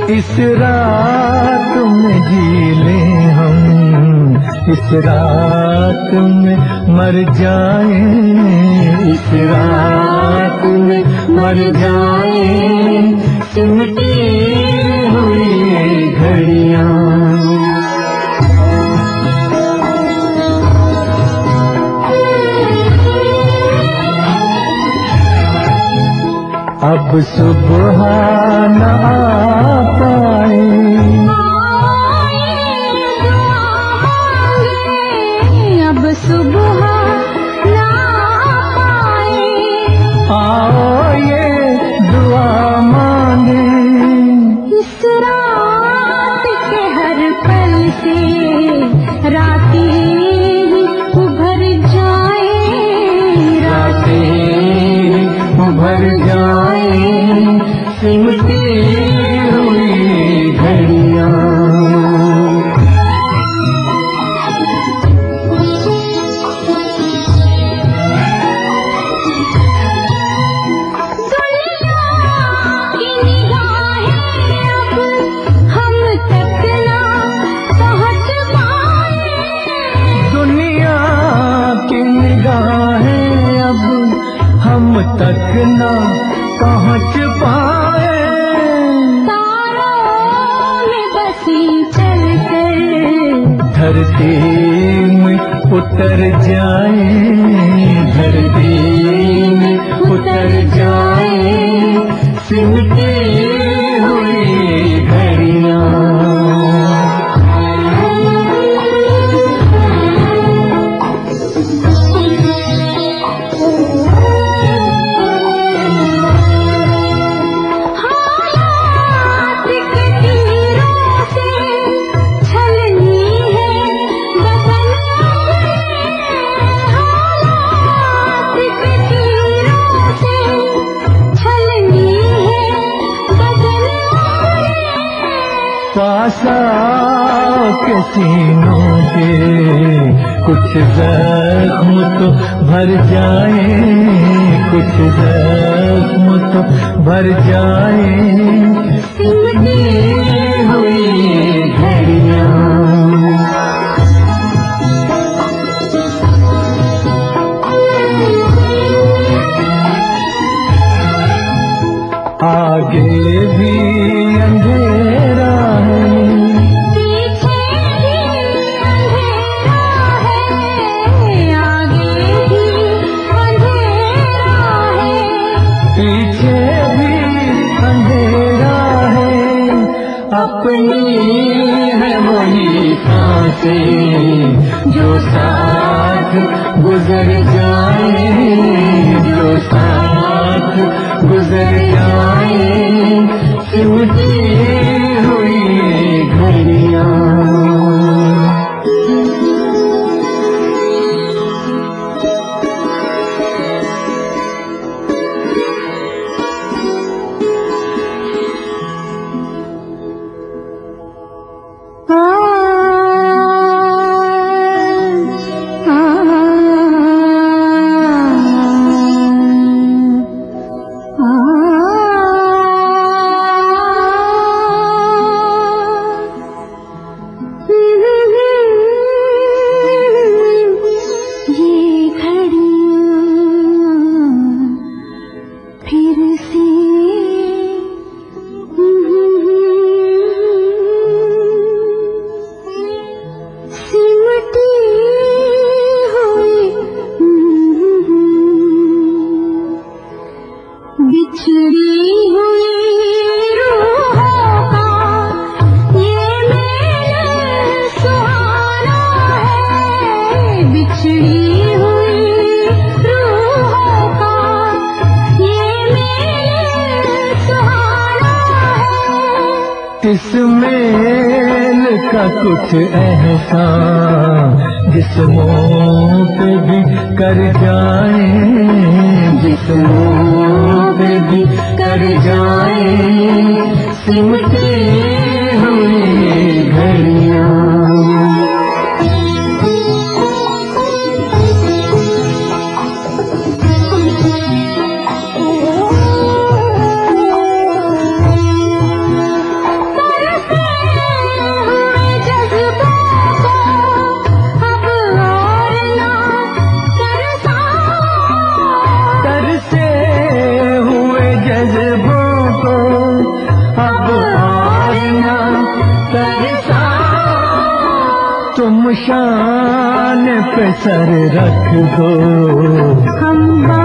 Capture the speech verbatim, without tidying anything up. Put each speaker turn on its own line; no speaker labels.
इस रात में जी ले हम, इस रात में मर जाए, इस रात में मर जाए, सिमटी हुई घड़ियां। अब सुबह न आ पाए,
अब सुबह न आ पाए,
आओ ये दुआ मांगे,
इस रात के हर पल से रातें ही उभर जाए,
रातें उभर जाए, सिमटी हुई घड़ियां। तक न पहुँच पाए,
तारों में बसी चल कर
धरती में उतर जाए, धरती में उतर जाए, सिमटी हुई घड़ियां। पासा के सीनों के कुछ जख्म तो भर जाए, कुछ जख्म तो भर जाए, सिमटी हुई घड़ियां। आगे भी अंधेरा है,
पीछे भी अंधेरा है, आगे भी अंधेरा है,
पीछे भी अंधेरा है, अपनी है वही सांसें जो साथ गुजर जाए, जो साथ गुजर जाए, सिमटी हुई घड़ियां। इस मेल का कुछ एहसान जिस्मों पे भी कर जाए, जिस्मों पे भी कर जाए, सिमटी हुई घड़ियां।
तारों
शान पे सर रख दो।
हम